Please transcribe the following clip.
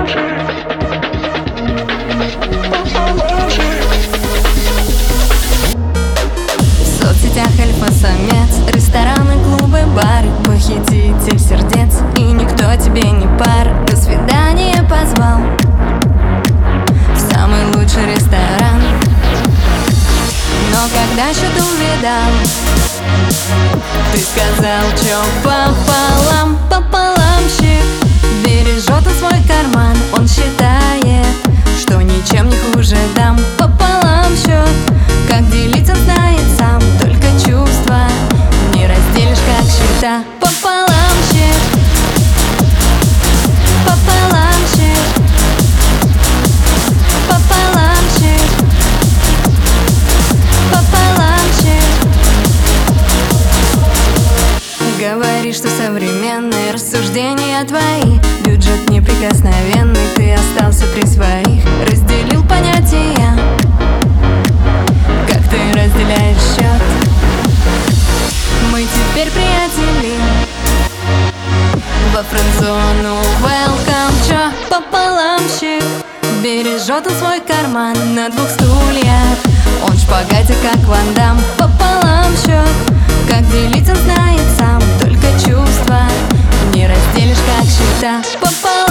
В соцсетях альфа-самец, рестораны, клубы, бары, похититель сердец, и никто тебе не пара. До свидания позвал в самый лучший ресторан, но когда счет увидал, ты сказал, чё пополам, пополамщик. Бережет он свой карман, он считает, что ничем не хуже дам. Пополам счет, как делить он знает сам, только чувства не разделишь, как счета. Пополам счет, пополам счет, пополам счет, пополам счет. Говоришь, что современные рассуждения твои, бюджет неприкосновенный, ты остался при своих. Разделил понятия, как ты разделяешь счет. Мы теперь приятели, во френд-зону welcome. Чё пополамщик, бережет он свой карман на двух стульях, он в шпагате, как Ван Дам. Пополам счет, как делить он знает сам, только чувства не разделишь, как счета. Пополам